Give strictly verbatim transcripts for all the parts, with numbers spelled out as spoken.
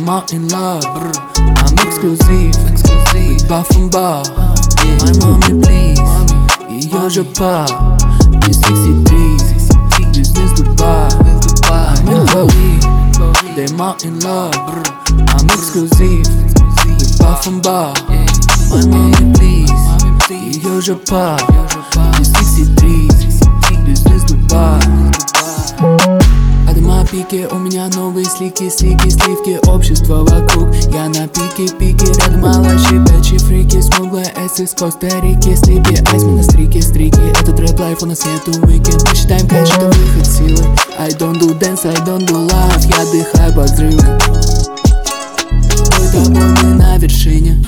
Them out in love, I'm exclusive, with Buff and Bar. My mommy please, ее же пап. Ты шестьдесят три, бизнес Дубай. I'm in Paris, them out in love, I'm exclusive, with Buff and Bar. My mommy please, ее же пап. Ты шестьдесят три, бизнес Дубай. На пике, у меня новые слики, слики, сливки, общество вокруг. Я на пике, пике, рядом малыши, печи, фрики, смуглая эссе с Коста-Рики, слипи, айс, мы на стрике, стрики. Этот рэп лайф, у нас нету уикенд. Мы считаем кэш, это выход силы. I don't do dance, I don't do love, я дыхаю под взрывы. Ой, тобой мы на вершине.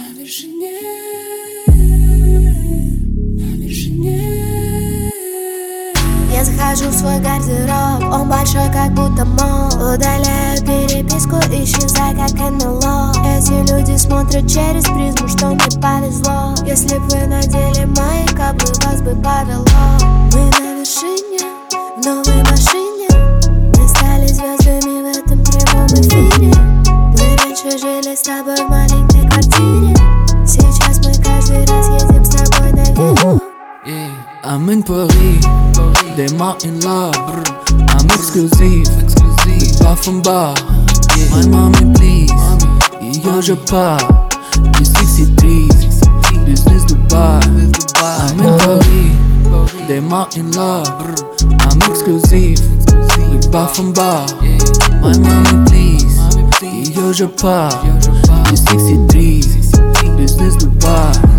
Я захожу в свой гардероб, он большой, как будто мол. Удаляю переписку, исчезай, как эн эл о. Эти люди смотрят через призму, что мне повезло. Если б вы надели мои каблы, вас бы повело. Мы на вершине, в новой машине. Мы стали звездами в этом прямом эфире. Мы раньше жили с тобой в маленькой квартире. Сейчас мы каждый раз едем с тобой на виллу. I'm in Paris, them out in love, I'm exclusive, with Buff and Bar. My mommy please, ее же пап. Ты шестьдесят три, бизнес Дубай. I'm in Paris, them out in love, I'm exclusive, with Buff and Bar. My mommy please, ее же пап. Ты шестьдесят три, бизнес Дубай.